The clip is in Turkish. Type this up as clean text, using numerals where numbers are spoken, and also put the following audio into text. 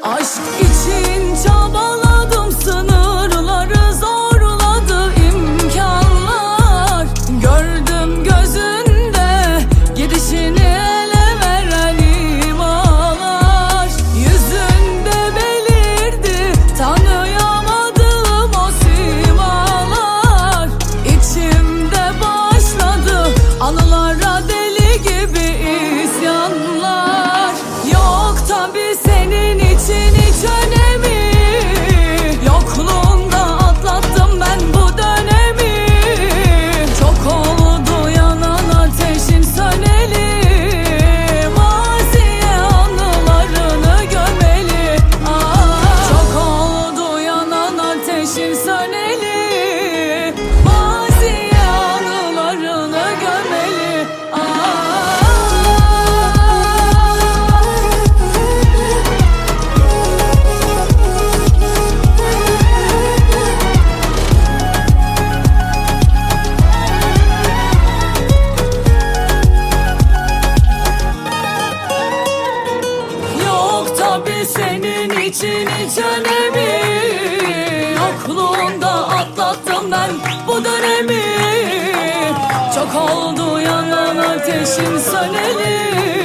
Aşk için çabaladım, sınırları zorladı imkanlar. Gördüm gözünde gidişini ele veren imalar. Yüzünde belirdi tanıyamadığım o simalar. İçimde başladı anılara deli gibi isyanlar. Yok tabi senin için hiç önemi, yokluğunda atlattım ben bu dönemi. Çok oldu yanan ateşin söneli, maziye anılarını gömeli. Çok oldu yanan ateşin söneli, maziye anılarını gömeli. Tabi senin için hiç önemi, yokluğunda atlattım ben bu dönemi. Çok oldu yanan ateşin söneli,